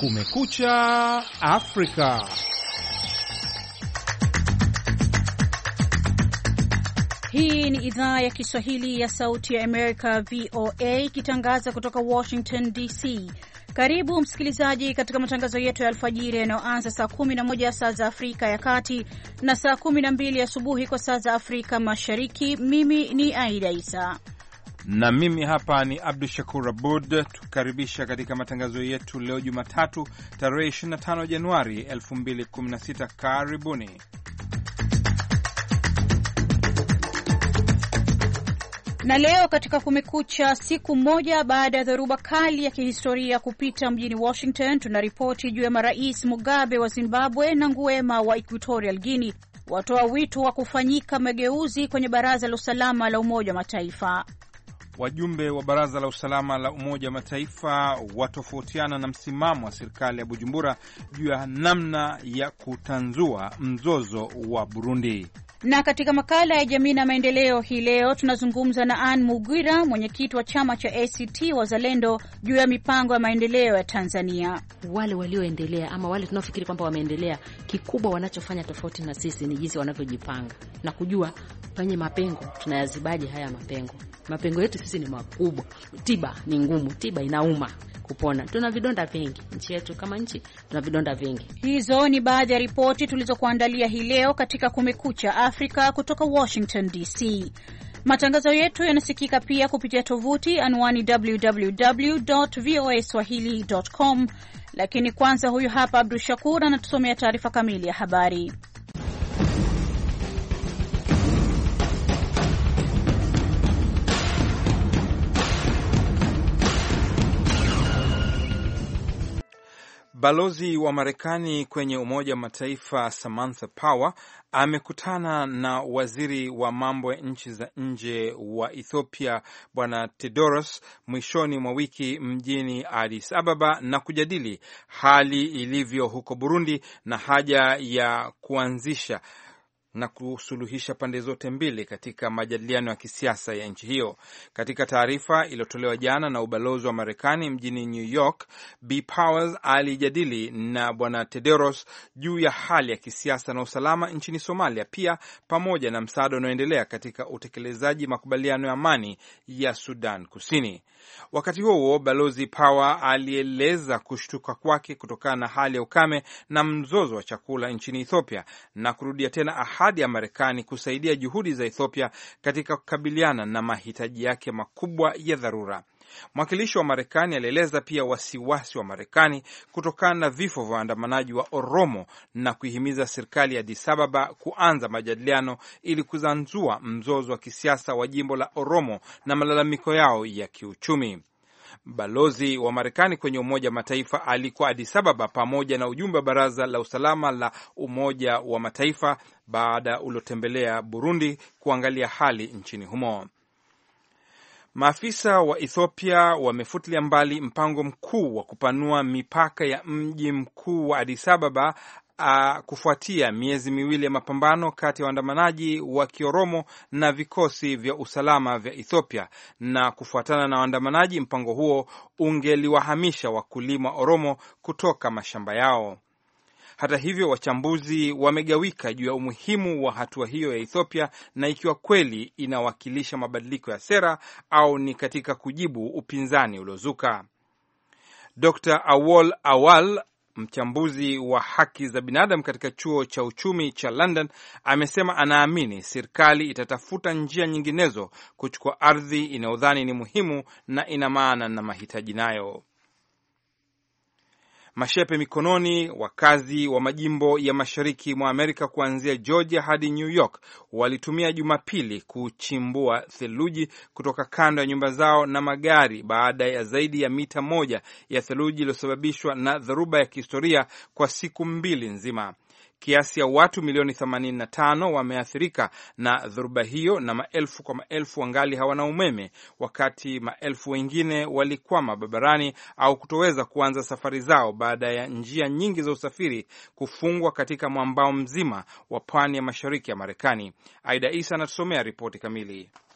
Kumekucha Afrika. Hii ni idhaa ya Kiswahili ya Sauti ya Amerika, VOA, ikitangaza kutoka Washington DC. Karibu msikilizaji katika matangazo yetu ya alfajiri yanayoanza saa 11 saa za Afrika ya Kati na saa 12 asubuhi kwa saa za Afrika Mashariki. Mimi ni Aida Isa na mimi hapa ni Abdu Shakur Abud, tukaribisha katika matangazo yetu leo Jumatatu tarehe 25 Januari 2016. Karibuni. Na leo katika Kumekucha, siku moja baada ya dhoruba kali ya kihistoria kupita mjini Washington, tunaripoti juu ya marais Mugabe wa Zimbabwe na Nguema wa Equatorial Guinea watoa wito wa kufanyika mageuzi kwenye Baraza la Usalama la Umoja wa Mataifa. Wajumbe wa Baraza la Usalama la Umoja wa Mataifa watofautiana na msimamo wa serikali ya Bujumbura juu ya namna ya kutanzua mzozo wa Burundi. Na katika makala ya jamii na maendeleo hii leo tunazungumza na Anne Mugira, mwenyekiti wa chama cha ACT Wazalendo, juu ya mipango ya maendeleo ya Tanzania. Wale walioendelea ama wale tunaofikiri kwamba wameendelea, kikubwa wanachofanya tofauti na sisi ni jinsi wanavyojipanga na kujua penye mapengo tunayazibaje haya mapengo. Mapengo yetu sisi ni makubwa. Tiba ni ngumu, tiba inauma kupona. Tuna vidonda vingi. Nchi yetu kama nchi tuna vidonda vingi. Hizo ni baadhi ya ripoti tulizokuandalia hii leo katika Kumekucha Afrika kutoka Washington DC. Matangazo yetu yanasikika pia kupitia tovuti anwani www.voaswahili.com. Lakini kwanza, huyu hapa Abdu Shakur anatusomea taarifa kamili ya habari. Balozi wa Marekani kwenye Umoja wa Mataifa Samantha Power amekutana na waziri wa mambo ya nchi za nje wa Ethiopia Bwana Tedros mwishoni mwa wiki mjini Addis Ababa na kujadili hali ilivyo huko Burundi na haja ya kuanzisha na kusuluhisha pande zote mbili katika majadiliano ya kisiasa ya nchi hiyo. Katika taarifa iliyotolewa jana na ubalozi wa Marekani mjini New York, B. Powers alijadili na Bwana Tedros juu ya hali ya kisiasa na usalama nchini Somalia, pia pamoja na msaada unaoendelea katika utekelezaji makubaliano ya amani ya Sudan Kusini. Wakati huo Balozi Power alieleza kushtuka kwake kutokana na hali ya ukame na mzozo wa chakula nchini Ethiopia na kurudia tena ahadi ya Marekani kusaidia juhudi za Ethiopia katika kukabiliana na mahitaji yake makubwa ya dharura. Mwakilishi wa Marekani alieleza pia wasiwasi wa Marekani kutokana na vifo vya waandamanaji wa Oromo na kuihimiza serikali ya Addis Ababa kuanza majadiliano ili kuzanzua mzozo wa kisiasa wa jimbo la Oromo na malalamiko yao ya kiuchumi. Balozi wa Marekani kwenye Umoja wa Mataifa alikuwa Addis Ababa pamoja na ujumbe wa Baraza la Usalama la Umoja wa Mataifa baada uliotembelea Burundi kuangalia hali nchini humo. Maafisa wa Ethiopia wamefutilia mbali mpango mkuu wa kupanua mipaka ya mji mkuu wa Addis Ababa kufuatia miezi miwili ya mapambano kati ya waandamanaji wa Kioromo na vikosi vya usalama vya Ethiopia. Na kufuatana na waandamanaji, mpango huo ungeliwahamisha wakulima Oromo kutoka mashamba yao. Hata hivyo, wachambuzi wamegawika juu ya umuhimu wa hatua hiyo ya Ethiopia na ikiwa kweli inawakilisha mabadiliko ya sera au ni katika kujibu upinzani uliozuka. Dr. Awol Awal, mchambuzi wa haki za binadamu katika chuo cha uchumi cha London, amesema anaamini serikali itatafuta njia nyinginezo kuchukua ardhi inayodhani ni muhimu na ina maana na mahitaji nayo. Mashepe mikononi, wakazi wa majimbo ya mashariki mwa Amerika kuanzia Georgia hadi New York walitumia Jumapili kuchimbua theluji kutoka kando ya nyumba zao na magari baada ya zaidi ya mita 1 ya theluji iliyosababishwa na dharuba ya kihistoria kwa siku 2 nzima. Kiasi ya watu milioni 85 wameathirika na dhoruba hiyo na maelfu kwa maelfu wangali hawana umeme, wakati maelfu wengine walikwama barabarani au kutoweza kuanza safari zao baada ya njia nyingi za usafiri kufungwa katika mwambao mzima wa pwani ya mashariki ya Marekani. Aida Isa anatusomea ripoti kamili.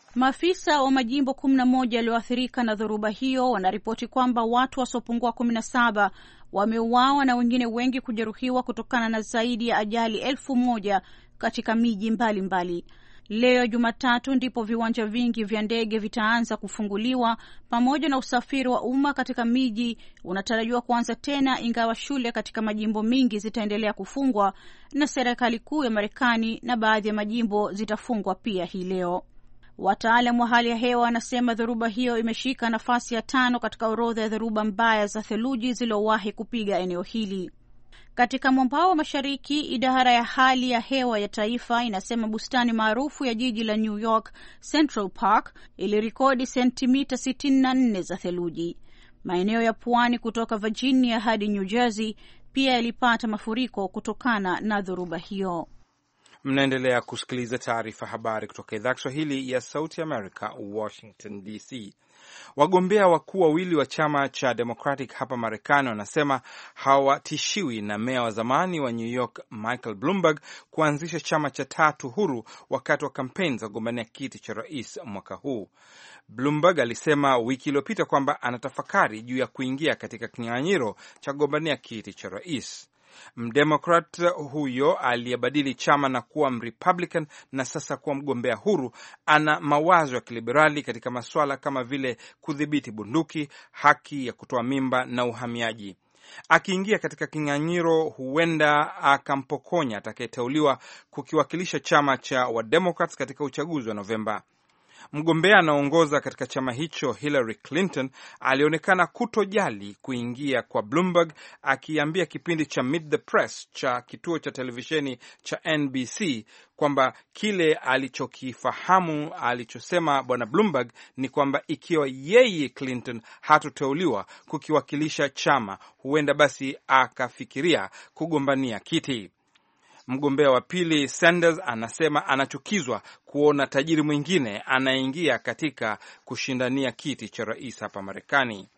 Maafisa wa majimbo 11 yaliyoathirika na dhoruba hiyo wanaripoti kwamba watu wasiopungua 17 wameuawa na wengine wengi kujeruhiwa kutokana na zaidi ya ajali 1,000 katika miji mbalimbali. Leo Jumatatu ndipo viwanja vingi vya ndege vitaanza kufunguliwa pamoja na usafiri wa umma katika miji unatarajiwa kuanza tena, ingawa shule katika majimbo mingi zitaendelea kufungwa na serikali kuu ya Marekani na baadhi ya majimbo zitafungwa pia hii leo. Wataalamu wa hali ya hewa wanasema dhoruba hiyo imeshika nafasi ya 5 katika orodha ya dhoruba mbaya za theluji zilizowahi kupiga eneo hili. Katika mwambao wa mashariki, idara ya hali ya hewa ya taifa inasema bustani maarufu ya jiji la New York, Central Park, ilirekodi sentimita 64 za theluji. Maeneo ya pwani kutoka Virginia hadi New Jersey pia yalipata mafuriko kutokana na dhoruba hiyo. Mnaendelea kusikiliza taarifa habari kutoka idhaa Kiswahili ya Sauti America, Washington DC. Wagombea wakuu wawili wa chama cha Democratic hapa Marekani wanasema hawatishiwi na meya wa zamani wa New York Michael Bloomberg kuanzisha chama cha tatu huru wakati wa kampeni za kugombania kiti cha rais mwaka huu. Bloomberg alisema wiki iliyopita kwamba anatafakari juu ya kuingia katika kinyang'anyiro cha kugombania kiti cha rais. Mdemokrat huyo aliyebadili chama na kuwa Mrepublican na sasa kuwa mgombea huru ana mawazo ya kiliberali katika masuala kama vile kudhibiti bunduki, haki ya kutoa mimba na uhamiaji. Akiingia katika kinyang'anyiro, huenda akampokonya atakayeteuliwa kukiwakilisha chama cha Wademokrats katika uchaguzi wa Novemba. Mgombea anaongoza katika chama hicho Hillary Clinton alionekana kutojali kuingia kwa Bloomberg, akiambia kipindi cha Meet the Press cha kituo cha televisheni cha NBC kwamba kile alichokifahamu alichosema bwana Bloomberg ni kwamba ikiwa yeye Clinton hatoteuliwa kukiwakilisha chama, huenda basi akafikiria kugombania kiti. Mgombea wa pili Sanders anasema anachukizwa kuona tajiri mwingine anaingia katika kushindania kiti cha rais hapa Marekani.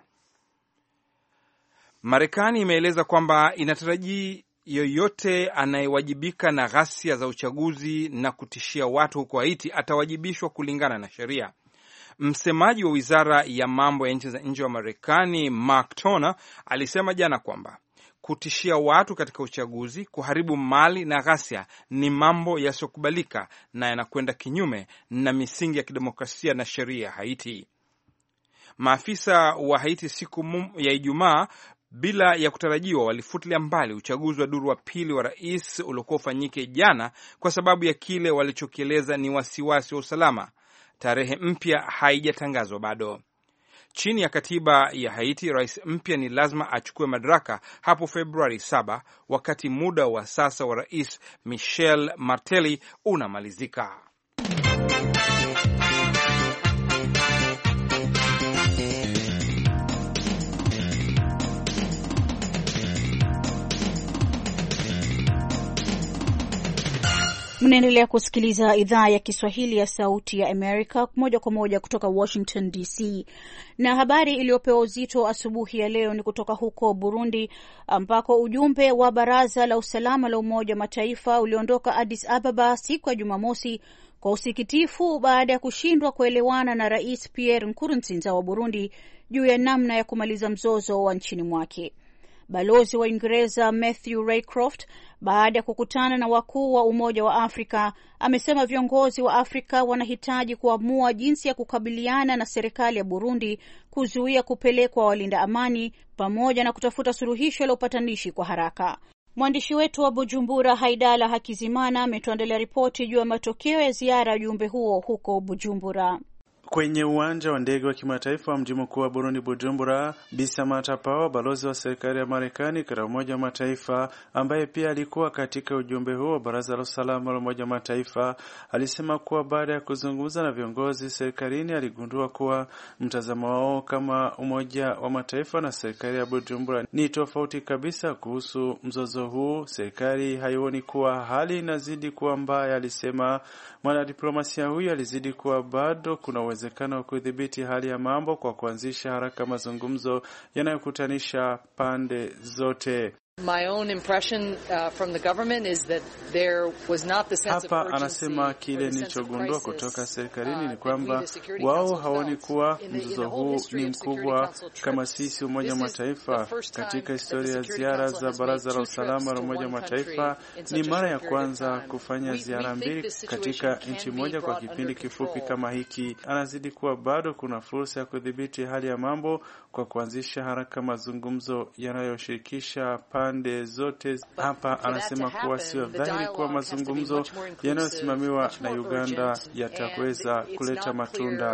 Marekani imeeleza kwamba inatarajia yoyote anayewajibika na ghasia za uchaguzi na kutishia watu huko Haiti atawajibishwa kulingana na sheria. Msemaji wa wizara ya mambo ya nchi za nje wa Marekani Mark Toner alisema jana kwamba kutishia watu katika uchaguzi, kuharibu mali na ghasia ni mambo yasiyokubalika na yanakwenda kinyume na misingi ya kidemokrasia na sheria ya Haiti. Maafisa wa Haiti siku ya Ijumaa bila ya kutarajiwa walifutilia mbali uchaguzi wa duru wa pili wa rais uliokuwa ufanyike jana kwa sababu ya kile walichokieleza ni wasiwasi wa usalama. Tarehe mpya haijatangazwa bado. Chini ya katiba ya Haiti, rais mpya ni lazima achukue madaraka hapo Februari 7, wakati muda wa sasa wa rais Michel Martelly unamalizika. Mnaendelea kusikiliza idhaa ya Kiswahili ya Sauti ya Amerika moja kwa moja kutoka Washington DC. Na habari iliyopewa uzito asubuhi ya leo ni kutoka huko Burundi, ambako ujumbe wa Baraza la Usalama la Umoja wa Mataifa uliondoka Addis Ababa siku ya Jumamosi kwa usikitifu baada ya kushindwa kuelewana na Rais Pierre Nkurunziza wa Burundi juu ya namna ya kumaliza mzozo wa nchini mwake. Balozi wa Uingereza Matthew Raycroft, baada ya kukutana na wakuu wa Umoja wa Afrika, amesema viongozi wa Afrika wanahitaji kuamua jinsi ya kukabiliana na serikali ya Burundi, kuzuia kupelekwa walinda amani, pamoja na kutafuta suluhisho la upatanishi kwa haraka. Mwandishi wetu wa Bujumbura Haidala Hakizimana ametuandalia ripoti juu ya matokeo ya ziara ya ujumbe huo huko Bujumbura. Kwenye uwanja wa ndege wa kimataifa wa mji mkuu wa Burundi Bujumbura, Bi Samantha Power, balozi wa serikali ya Marekani katika Umoja wa Mataifa, ambaye pia alikuwa katika ujumbe huo wa Baraza la Usalama la Umoja wa Mataifa, alisema kuwa baada ya kuzungumza na viongozi serikalini aligundua kuwa mtazamo wao kama Umoja wa Mataifa na serikali ya Bujumbura ni tofauti kabisa kuhusu mzozo huu. Serikali haioni kuwa hali inazidi kuwa mbaya, alisema. Mwanadiplomasia huyu alizidi kuwa bado kuna uwezekano wa kudhibiti hali ya mambo kwa kuanzisha haraka mazungumzo yanayokutanisha pande zote. My own impression from the government is that there was not the sense of urgency. Anasema kile nilichogundua kutoka serikalini ni kwamba wao haoni kuwa mzozo huu ni mkubwa kama sisi Umoja wa Mataifa. Katika historia ya ziara za Baraza la Usalama la Umoja wa Mataifa, ni mara ya kwanza kufanya ziara mbili katika nchi moja kwa kipindi kifupi kama hiki. Anazidi kuwa bado kuna fursa ya kudhibiti hali ya mambo kwa kuanzisha haraka mazungumzo yanayoshirikisha pande zote. Hapa anasema kuwa sio dhahiri kuwa mazungumzo yanayosimamiwa na Uganda yataweza kuleta matunda.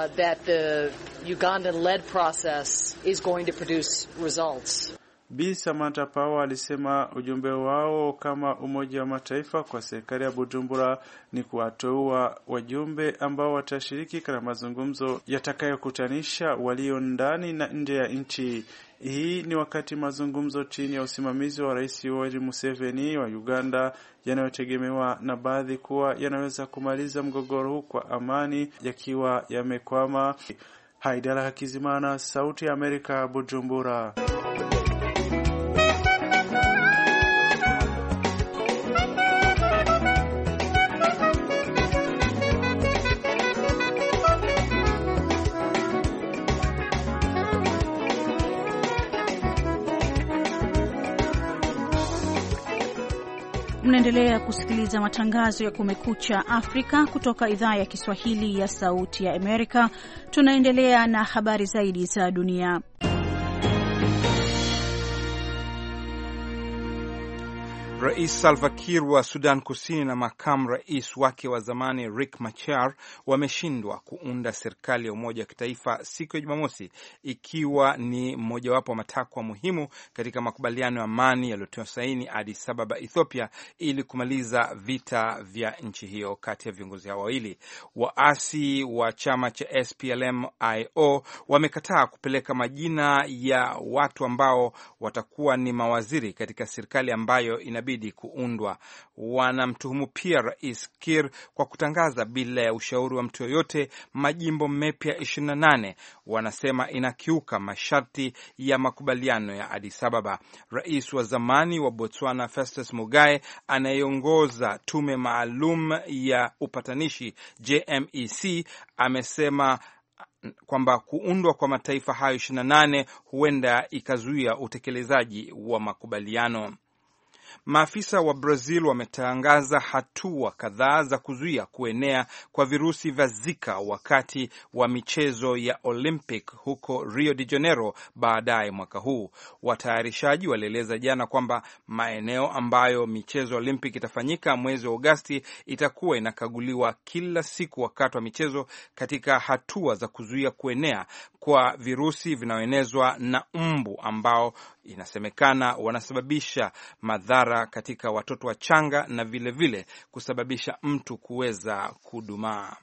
Bi Samantha Power alisema ujumbe wao kama Umoja wa Mataifa kwa serikali ya Bujumbura ni kuwatoa wajumbe ambao watashiriki katika mazungumzo yatakayokutanisha walio ndani na nje ya nchi. Hii ni wakati mazungumzo chini ya usimamizi wa Rais Yoweri Museveni wa Uganda yanayotegemewa na baadhi kuwa yanaweza kumaliza mgogoro huu kwa amani yakiwa yamekwama. Haidara Hakizimana, Sauti ya Amerika, Bujumbura. Mnaendelea kusikiliza matangazo ya Kumekucha Afrika kutoka idhaa ya Kiswahili ya Sauti ya Amerika. Tunaendelea na habari zaidi za dunia. Rais Salva Kiir wa Sudan Kusini na makamu rais wake wa zamani Riek Machar wameshindwa kuunda serikali ya umoja wa kitaifa siku ya Jumamosi, ikiwa ni mmojawapo wa matakwa muhimu katika makubaliano ya amani yaliyotiwa saini Addis Ababa, Ethiopia, ili kumaliza vita vya nchi hiyo. Kati ya viongozi hao wawili, waasi wa chama cha SPLM-IO wamekataa kupeleka majina ya watu ambao watakuwa ni mawaziri katika serikali ambayo inabidi kuundwa. Wanamtuhumu pia Rais Kiir kwa kutangaza bila ya ushauri wa mtu yoyote majimbo mapya 28. Wanasema inakiuka masharti ya makubaliano ya Addis Ababa. Rais wa zamani wa Botswana Festus Mogae anayeongoza tume maalum ya upatanishi JMEC amesema kwamba kuundwa kwa mataifa hayo 28 huenda ikazuia utekelezaji wa makubaliano. Maafisa wa Brazil wametangaza hatua kadhaa za kuzuia kuenea kwa virusi vya Zika wakati wa michezo ya Olympic huko Rio de Janeiro baadaye mwaka huu. Watayarishaji walieleza jana kwamba maeneo ambayo michezo ya Olympic itafanyika mwezi wa Agosti itakuwa inakaguliwa kila siku wakati wa michezo katika hatua za kuzuia kuenea kwa virusi vinaoenezwa na mbu ambao inasemekana wanasababisha madhara katika watoto wachanga na vile kusababisha mtu kuweza kudumaa.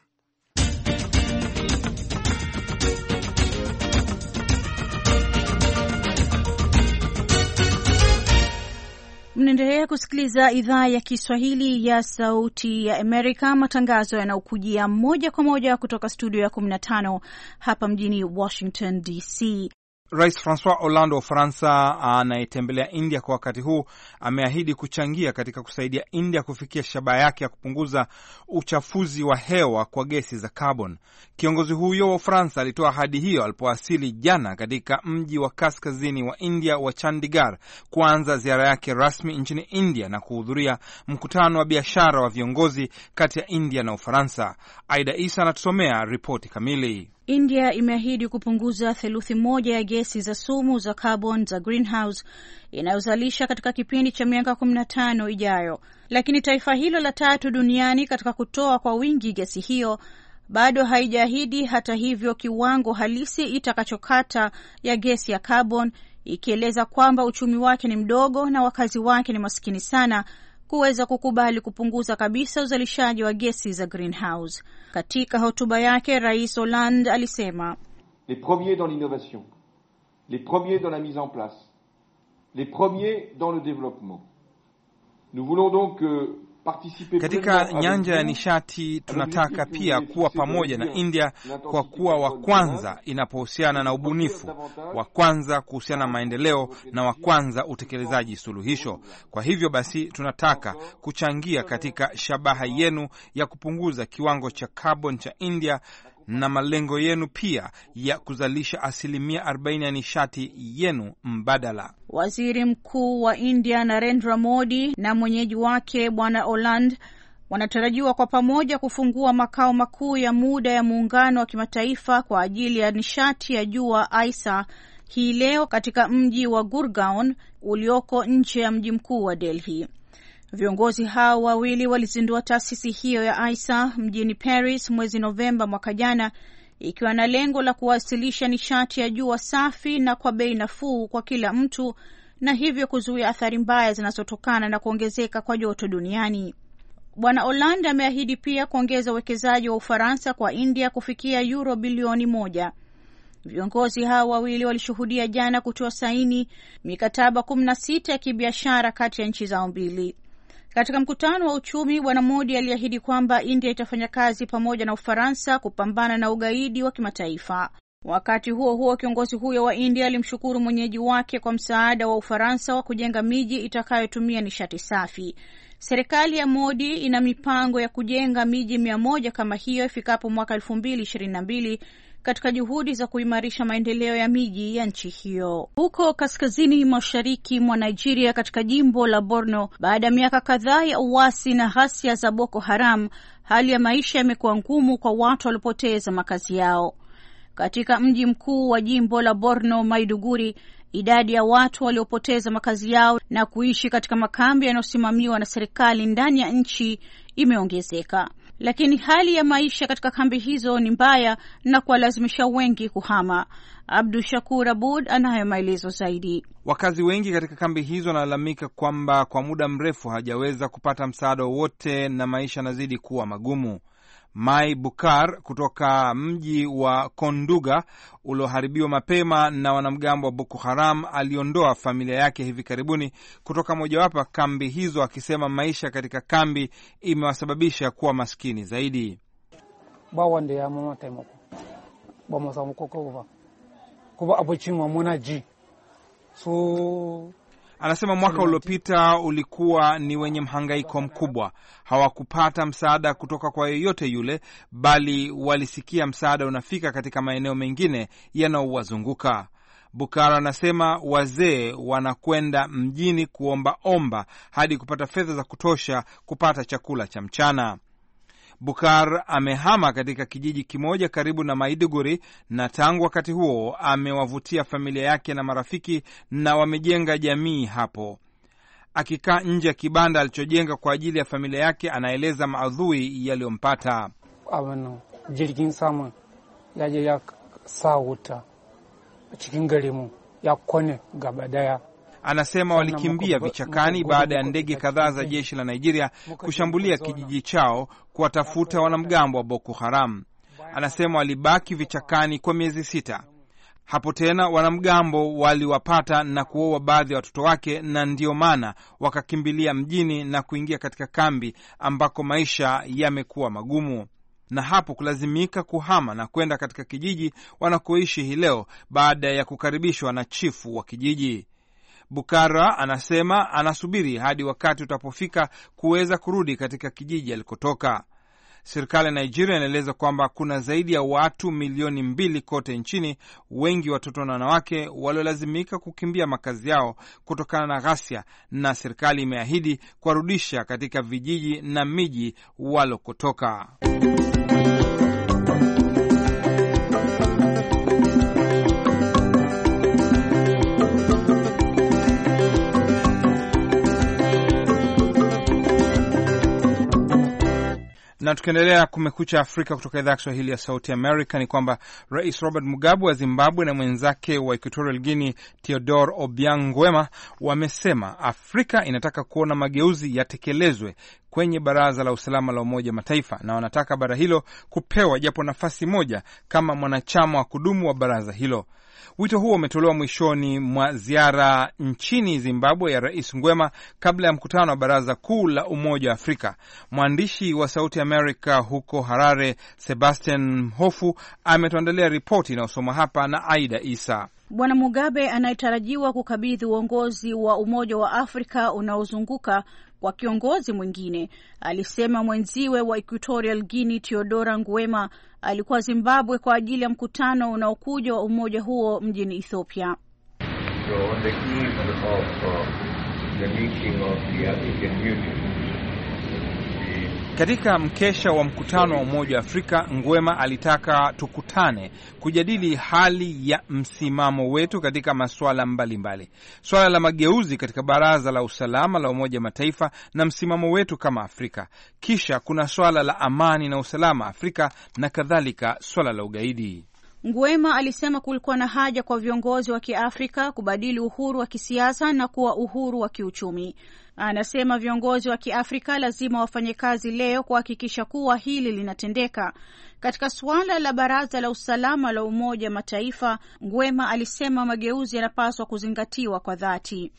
Mnaendelea kusikiliza idhaa ya Kiswahili ya Sauti ya Amerika, matangazo yanayokujia moja kwa moja kutoka studio ya 15 hapa mjini Washington DC. Rais Francois Hollande wa Ufaransa anayetembelea India kwa wakati huu ameahidi kuchangia katika kusaidia India kufikia shabaha yake ya kupunguza uchafuzi wa hewa kwa gesi za carbon. Kiongozi huyo wa Ufaransa alitoa ahadi hiyo alipowasili jana katika mji wa kaskazini wa India wa Chandigarh kuanza ziara yake rasmi nchini India na kuhudhuria mkutano wa biashara wa viongozi kati ya India na Ufaransa. Aida Isa anatusomea ripoti kamili. India imeahidi kupunguza 1/3 ya gesi za sumu za carbon za greenhouse inayozalisha katika kipindi cha miaka 15 ijayo. Lakini taifa hilo la tatu duniani katika kutoa kwa wingi gesi hiyo bado haijaahidi hata hivyo kiwango halisi itakachokata ya gesi ya carbon, ikieleza kwamba uchumi wake ni mdogo na wakazi wake ni maskini sana kuweza kukubali kupunguza kabisa uzalishaji wa gesi za greenhouse. Katika hotuba yake, Rais Hollande alisema, les premiers dans l'innovation, les premiers dans la mise en place, les premiers dans le développement. Nous voulons donc que Katika nyanja ya nishati tunataka pia kuwa pamoja na India kwa kuwa wa kwanza inapohusiana na ubunifu, wa kwanza kuhusiana na maendeleo na wa kwanza utekelezaji suluhisho. Kwa hivyo basi tunataka kuchangia katika shabaha yenu ya kupunguza kiwango cha carbon cha India na malengo yenu pia ya kuzalisha 40% ya nishati yenu mbadala. Waziri Mkuu wa India Narendra Modi na mwenyeji wake Bwana Hollande wanatarajiwa kwa pamoja kufungua makao makuu ya muda ya muungano wa kimataifa kwa ajili ya nishati ya jua ISA hii leo katika mji wa Gurgaon ulioko nje ya mji mkuu wa Delhi. Viongozi hao wawili walizindua taasisi hiyo ya ISA mjini Paris mwezi Novemba mwaka jana, ikiwa na lengo la kuwasilisha nishati ya jua safi na kwa bei nafuu kwa kila mtu, na hivyo kuzuia athari mbaya zinazotokana na kuongezeka kwa joto duniani. Bwana Hollande ameahidi pia kuongeza uwekezaji wa Ufaransa kwa India kufikia euro bilioni 1. Viongozi hao wawili walishuhudia jana kutoa saini mikataba 16 ya kibiashara kati ya nchi zao mbili. Katika mkutano wa uchumi, Bwana Modi aliahidi kwamba India itafanya kazi pamoja na Ufaransa kupambana na ugaidi wa kimataifa. Wakati huo huo, kiongozi huyo wa India alimshukuru mwenyeji wake kwa msaada wa Ufaransa wa kujenga miji itakayotumia nishati safi. Serikali ya Modi ina mipango ya kujenga miji 100 kama hiyo ifikapo mwaka 2022 katika juhudi za kuimarisha maendeleo ya miji ya nchi hiyo. Huko kaskazini mashariki mwa Nigeria katika jimbo la Borno, baada ya miaka kadhaa ya uasi na ghasia za Boko Haram, hali ya maisha imekuwa ngumu kwa watu waliopoteza makazi yao. Katika mji mkuu wa jimbo la Borno, Maiduguri, idadi ya watu waliopoteza makazi yao na kuishi katika makambi yanayosimamiwa na serikali ndani ya nchi imeongezeka. Lakini hali ya maisha katika kambi hizo ni mbaya na kuwalazimisha wengi kuhama. Abdul Shakur Abud anayo maelezo zaidi. Wakazi wengi katika kambi hizo wanalalamika kwamba kwa muda mrefu hajaweza kupata msaada wowote na maisha yanazidi kuwa magumu. Mai Bukar kutoka mji wa Konduga ulioharibiwa mapema na wanamgambo wa Boko Haram aliondoa familia yake hivi karibuni kutoka mojawapo kambi hizo, akisema maisha katika kambi imewasababisha kuwa maskini zaidi. Bawande ya mama taimako ba samu kokova kuba abocin wa munaji so. Anasema mwaka uliopita ulikuwa ni wenye mhangaiko mkubwa. Hawakupata msaada kutoka kwa yeyote yule, bali walisikia msaada unafika katika maeneo mengine yanayowazunguka. Bukara anasema wazee wanakwenda mjini kuomba hadi kupata fedha za kutosha kupata chakula cha mchana. Bukar amehama katika kijiji kimoja karibu na Maiduguri, na tangu wakati huo amewavutia familia yake na marafiki na wamejenga jamii hapo. Akikaa nje ya kibanda alichojenga kwa ajili ya familia yake, anaeleza maadhui yaliyompata. Jirgin sama yaje ya sauta cikin garimu ya kone gabadaya. Anasema walikimbia vichakani baada ya ndege kadhaa za jeshi la Nigeria kushambulia kijiji chao kuwatafuta wanamgambo wa Boko Haram. Anasema walibaki vichakani kwa miezi 6. Hapo tena wanamgambo waliwapata na kuua baadhi ya watoto wake, na ndio maana wakakimbilia mjini na kuingia katika kambi ambako maisha yamekuwa magumu, na hapo kulazimika kuhama na kwenda katika kijiji wanakoishi hii leo baada ya kukaribishwa na chifu wa kijiji. Bukara anasema anasubiri hadi wakati utapofika kuweza kurudi katika kijiji alikotoka. Serikali ya Nigeria inaeleza kwamba kuna zaidi ya watu milioni 2 kote nchini, wengi watoto na wanawake, waliolazimika kukimbia makazi yao kutokana na ghasia, na serikali imeahidi kuwarudisha katika vijiji na miji walokotoka. Na tukiendelea Kumekucha Afrika kutoka idhaa ya Kiswahili ya Sauti Amerika, ni kwamba Rais Robert Mugabe wa Zimbabwe na mwenzake wa Equatorial Guinea Theodore Obiang Nguema wamesema Afrika inataka kuona mageuzi yatekelezwe kwenye Baraza la Usalama la Umoja Mataifa, na wanataka bara hilo kupewa japo nafasi moja kama mwanachama wa kudumu wa baraza hilo. Wito huo umetolewa mwishoni mwa ziara nchini Zimbabwe ya Rais Ngwema kabla ya mkutano wa Baraza Kuu la Umoja wa Afrika. Mwandishi wa Sauti Amerika huko Harare, Sebastian Hofu, ametuandalia ripoti inayosoma hapa na Aida Isa. Bwana Mugabe anayetarajiwa kukabidhi uongozi wa Umoja wa Afrika unaozunguka kwa kiongozi mwingine, alisema mwenziwe wa Equatorial Guinea Teodora Ngwema alikuwa Zimbabwe kwa ajili ya mkutano unaokuja wa umoja huo mjini Ethiopia. So on the eve of the meeting of the African Union, katika mkesha wa mkutano wa Umoja wa Afrika, Ngwema alitaka tukutane kujadili hali ya msimamo wetu katika masuala mbalimbali. Swala la mageuzi katika Baraza la Usalama la Umoja wa Mataifa na msimamo wetu kama Afrika. Kisha kuna swala la amani na usalama Afrika na kadhalika swala la ugaidi. Ngwema alisema kulikuwa na haja kwa viongozi wa Kiafrika kubadili uhuru wa kisiasa na kuwa uhuru wa kiuchumi. Anasema viongozi wa Kiafrika lazima wafanye kazi leo kuhakikisha kuwa hili linatendeka. Katika suala la Baraza la Usalama la Umoja wa Mataifa, Ngwema alisema mageuzi yanapaswa kuzingatiwa kwa dhati.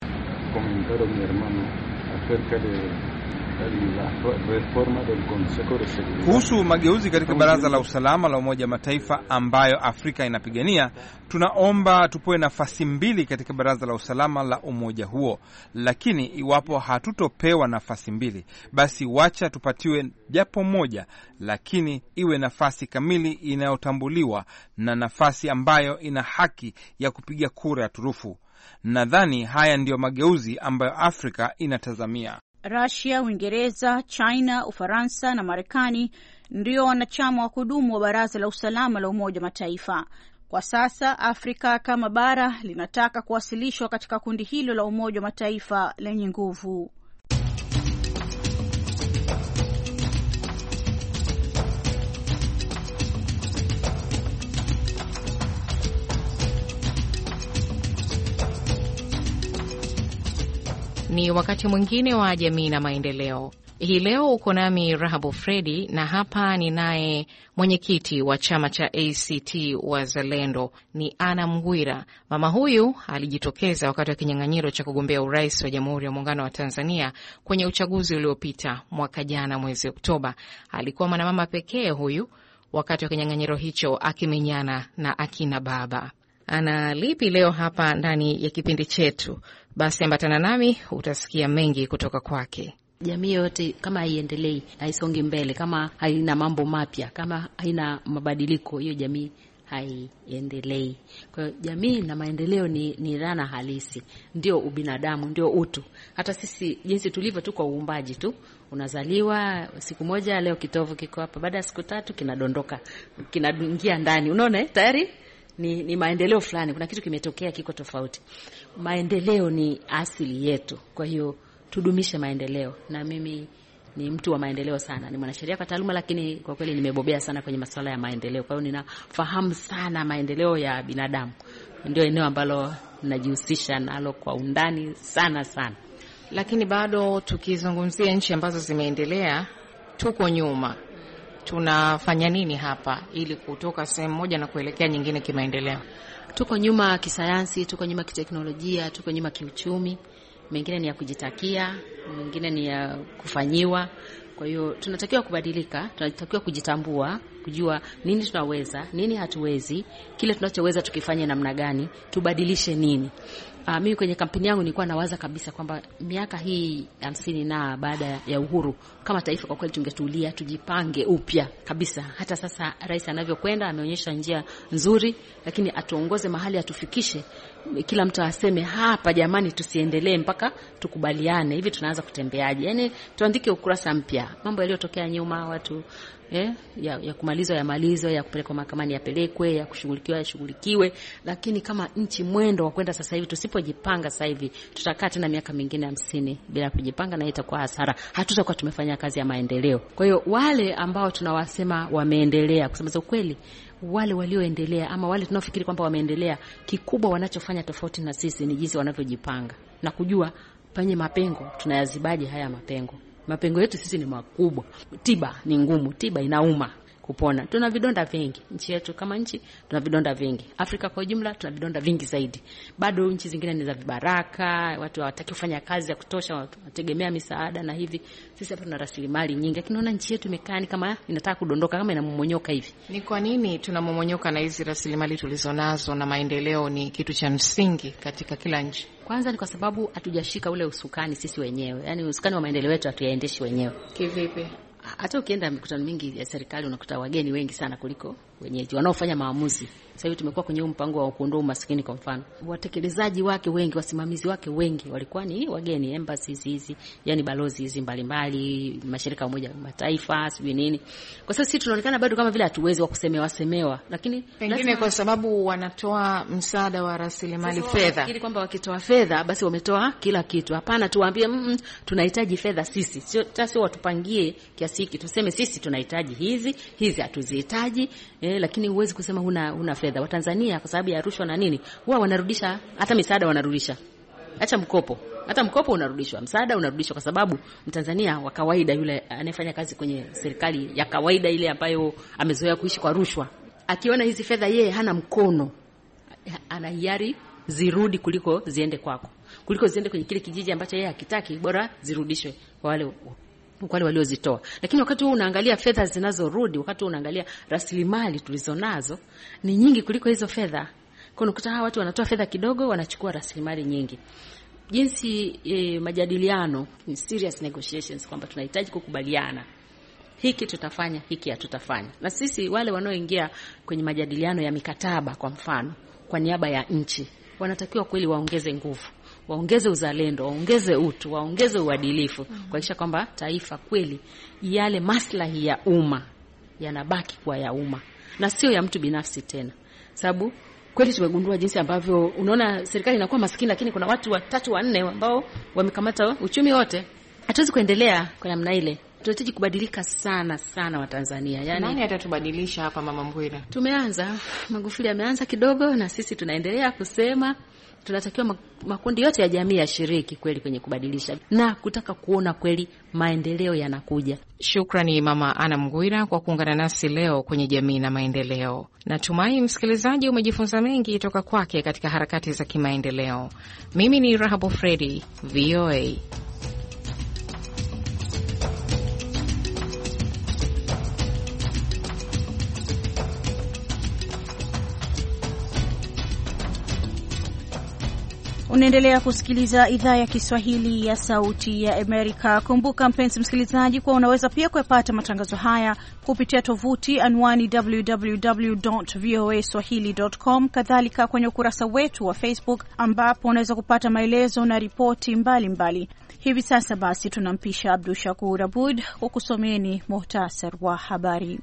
Kuhusu mageuzi katika Baraza la Usalama la Umoja wa Mataifa ambayo Afrika inapigania, tunaomba tupewe nafasi 2 katika Baraza la Usalama la umoja huo. Lakini iwapo hatutopewa nafasi 2, basi wacha tupatiwe japo moja, lakini iwe nafasi kamili inayotambuliwa na nafasi ambayo ina haki ya kupiga kura ya turufu. Nadhani haya ndiyo mageuzi ambayo Afrika inatazamia. Russia, Uingereza, China, Ufaransa na Marekani ndio wanachama wa kudumu wa Baraza la Usalama la Umoja Mataifa. Kwa sasa Afrika kama bara linataka kuwasilishwa katika kundi hilo la Umoja Mataifa lenye nguvu. Ni wakati mwingine wa jamii na maendeleo. Hii leo uko nami Rahabu Fredi, na hapa ni naye mwenyekiti wa chama cha ACT Wazalendo ni Anna Mghwira. Mama huyu alijitokeza wakati wa kinyang'anyiro cha kugombea urais wa Jamhuri ya Muungano wa Tanzania kwenye uchaguzi uliopita mwaka jana mwezi Oktoba. Alikuwa mwanamama pekee huyu wakati wa kinyang'anyiro hicho akimenyana na akina baba. Ana lipi leo hapa ndani ya kipindi chetu? Basi ambatana nami utasikia mengi kutoka kwake. Jamii yote kama haiendelei, haisongi mbele, kama haina mambo mapya, kama haina mabadiliko, hiyo jamii haiendelei. Kwa hiyo jamii na maendeleo ni dhana halisi, ndio ubinadamu, ndio utu. Hata sisi jinsi tulivyo tu kwa uumbaji tu, unazaliwa siku moja, leo kitovu kiko hapa, baada ya siku 3 kinadondoka, kinaingia ndani, unaona tayari ni maendeleo fulani, kuna kitu kimetokea kiko tofauti. Maendeleo ni asili yetu, kwa hiyo tudumishe maendeleo. Na mimi ni mtu wa maendeleo sana, ni mwanasheria kwa taaluma, lakini kwa kweli nimebobea sana kwenye masuala ya maendeleo. Kwa hiyo ninafahamu sana maendeleo ya binadamu, ndio eneo ambalo najihusisha nalo kwa undani sana sana. Lakini bado tukizungumzia nchi ambazo zimeendelea, tuko nyuma. Tunafanya nini hapa ili kutoka sehemu moja na kuelekea nyingine kimaendeleo? Tuko nyuma kisayansi, tuko nyuma kiteknolojia, tuko nyuma kiuchumi. Mengine ni ya kujitakia, mengine ni ya kufanyiwa. Kwa hiyo tunatakiwa kubadilika, tunatakiwa kujitambua, kujua nini tunaweza, nini hatuwezi, kile tunachoweza tukifanye namna gani, tubadilishe nini. Mimi kwenye kampeni yangu nilikuwa nawaza kabisa kwamba miaka hii 50 na baada ya uhuru, kama taifa kwa kweli tungetulia, tujipange upya kabisa. Hata sasa rais anavyokwenda ameonyesha njia nzuri, lakini atuongoze mahali atufikishe. Kila mtu aseme hapa, jamani, tusiendelee mpaka tukubaliane. Hivi tunaanza kutembeaje? Yaani tuandike ukurasa mpya. Mambo yaliyotokea nyuma, watu ya kumalizwa yamalizwe, ya kupelekwa mahakamani yapelekwe, ya kushughulikiwa yashughulikiwe. Lakini kama nchi mwendo wa kwenda sasa hivi, tusipojipanga sasa hivi, tutakaa tena miaka mingine 50 bila kujipanga, na itakuwa hasara. Hatutakuwa tumefanya kazi ya maendeleo. Kwa hiyo wale ambao tunawasema wameendelea, kusema ukweli, wale walioendelea ama wale tunaofikiri kwamba wameendelea, kikubwa wanachofanya tofauti na sisi ni jinsi wanavyojipanga na kujua penye mapengo tunayazibaje haya mapengo. Mapengo yetu sisi ni makubwa. Tiba ni ngumu, tiba inauma kupona. Tuna vidonda vingi. Nchi yetu kama nchi tuna vidonda vingi. Afrika kwa ujumla tuna vidonda vingi zaidi. Bado nchi zingine ni za vibaraka, watu hawataki kufanya kazi ya kutosha, wategemea misaada na hivi. Sisi hapa tuna rasilimali nyingi. Lakini naona nchi yetu imekaa ni kama inataka kudondoka, kama inamomonyoka hivi. Ni kwa nini tunamomonyoka na hizi rasilimali tulizonazo, na maendeleo ni kitu cha msingi katika kila nchi? Kwanza ni kwa sababu hatujashika ule usukani sisi wenyewe. Yaani usukani wa maendeleo yetu hatuyaendeshi wenyewe. Kivipi? Hata ukienda mikutano mingi ya serikali unakuta wageni wengi sana kuliko wenyeji wanaofanya maamuzi. Sasa hivi tumekuwa kwenye mpango wa kuondoa umaskini kwa mfano. Watekelezaji wake wengi, wasimamizi wake wengi walikuwa ni wageni, embassies hizi, yani balozi hizi mbalimbali, mashirika ya Umoja wa Mataifa, sijui nini. Kwa sasa sisi tunaonekana bado kama vile hatuwezi wa kusemewa, lakini pengine kwa sababu wanatoa msaada wa rasilimali fedha. Nafikiri kwamba wakitoa fedha basi wametoa kila kitu. Hapana, tuwaambie tunahitaji fedha sisi. Sio watupangie kiasi hiki, tuseme sisi tunahitaji hizi hatuzihitaji. Lakini huwezi kusema huna fedha. Watanzania kwa sababu ya rushwa na nini, huwa wanarudisha hata misaada wanarudisha. Acha mkopo. Hata mkopo unarudishwa, msaada unarudishwa, kwa sababu Mtanzania wa kawaida yule anayefanya kazi kwenye serikali ya kawaida ile ambayo amezoea kuishi kwa rushwa, akiona hizi fedha yeye hana mkono, ana hiari zirudi kuliko ziende kwako. Kuliko ziende kwenye kile kijiji ambacho yeye hakitaki, bora zirudishwe kwa wale waliozitoa. Lakini wakati huu unaangalia fedha zinazorudi, wakati huu unaangalia rasilimali tulizonazo ni nyingi kuliko hizo fedha. Kwa unakuta hawa watu wanatoa fedha kidogo, wanachukua rasilimali nyingi. Jinsi majadiliano, serious negotiations, kwamba tunahitaji kukubaliana. Hiki tutafanya, hiki hatutafanya. Na sisi wale wanaoingia kwenye majadiliano ya mikataba kwa mfano, kwa niaba ya nchi, wanatakiwa kweli waongeze nguvu, waongeze uzalendo, waongeze utu, waongeze uadilifu, kuhakikisha kwamba taifa kweli yale maslahi ya umma yanabaki kwa ya umma na sio ya mtu binafsi tena. Sababu kweli tumegundua jinsi ambavyo unaona serikali inakuwa maskini, lakini kuna watu 3 4 ambao wamekamata uchumi wote. Hatuwezi kuendelea kwa namna ile. Tunahitaji kubadilika sana wa Tanzania. Yani nani atatubadilisha hapa, Mama Mghwira? Tumeanza, Magufuli ameanza kidogo, na sisi tunaendelea kusema tunatakiwa makundi yote ya jamii yashiriki kweli kwenye kubadilisha na kutaka kuona kweli maendeleo yanakuja. Shukrani Mama Ana Mghwira kwa kuungana nasi leo kwenye Jamii na Maendeleo. Natumai msikilizaji umejifunza mengi toka kwake katika harakati za kimaendeleo. Mimi ni Rahabu Fredi, VOA. Unaendelea kusikiliza idhaa ya Kiswahili ya Sauti ya Amerika. Kumbuka mpenzi msikilizaji, kwa unaweza pia kupata matangazo haya kupitia tovuti anwani www.voaswahili.com, kadhalika kwenye ukurasa wetu wa Facebook ambapo unaweza kupata maelezo na ripoti mbalimbali. Hivi sasa basi tunampisha Abdul Shakur Abud kukusomeni muhtasar wa habari.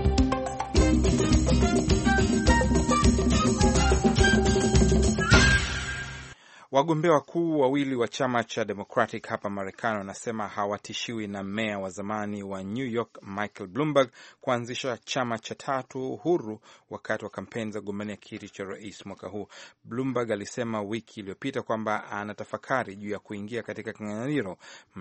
Wagombea wakuu wawili wa chama cha Democratic hapa Marekani wanasema hawatishiwi na meya wa zamani wa New York Michael Bloomberg kuanzisha chama cha tatu huru wakati wa kampeni za kugombania kiti cha rais mwaka huu. Bloomberg alisema wiki iliyopita kwamba anatafakari juu ya kuingia katika kinyang'anyiro.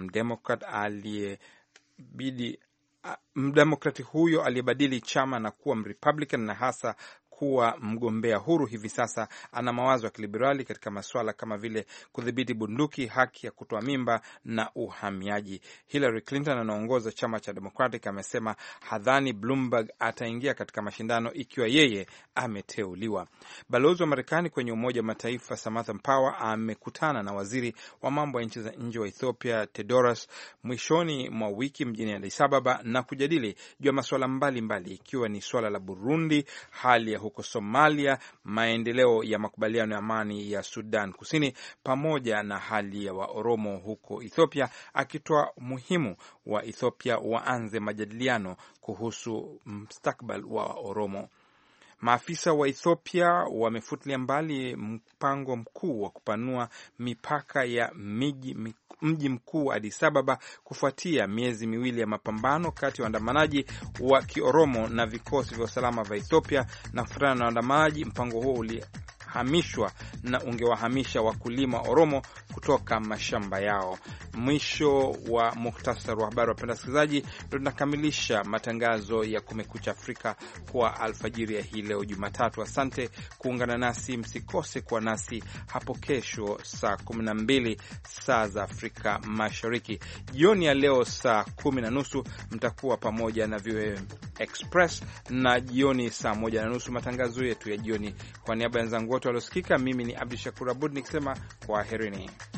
Mdemokrati huyo aliyebadili chama na kuwa Republican na hasa kuwa mgombea huru hivi sasa ana mawazo ya kiliberali katika masuala kama vile kudhibiti bunduki, haki ya kutoa mimba na uhamiaji. Hillary Clinton anaongoza chama cha Democratic amesema hadhani Bloomberg ataingia katika mashindano ikiwa yeye ameteuliwa. Balozi wa Marekani kwenye Umoja wa Mataifa Samantha Power amekutana na waziri wa mambo ya nchi za nje wa Ethiopia Tedros mwishoni mwa wiki mjini Addis Ababa na kujadili juu ya masuala mbalimbali ikiwa ni swala la Burundi, hali ya huko Somalia, maendeleo ya makubaliano ya amani ya Sudan Kusini pamoja na hali ya Waoromo huko Ethiopia, akitoa muhimu wa Ethiopia waanze majadiliano kuhusu mustakabali wa Waoromo. Maafisa wa Ethiopia wamefutilia mbali mpango mkuu wa kupanua mipaka ya mji mkuu Addis Ababa kufuatia miezi miwili ya mapambano kati ya waandamanaji wa Kioromo na vikosi vya usalama vya Ethiopia. Na kufuatana na waandamanaji, mpango huo ulihamishwa na ungewahamisha wakulima Oromo kutoka mashamba yao. Mwisho wa muhtasari wa habari. Wapenda wasikilizaji, ndio tunakamilisha matangazo ya Kumekucha Afrika kwa alfajiri ya hii leo Jumatatu. Asante kuungana nasi, msikose kwa nasi hapo kesho saa 12 saa za Afrika Mashariki. Jioni ya leo saa 10:30 mtakuwa pamoja na VOA Express, na jioni saa 1:30 matangazo yetu ya jioni. Kwa niaba ya wenzangu wote waliosikika, mimi ni Abdul Shakur Abud nikisema kwaherini.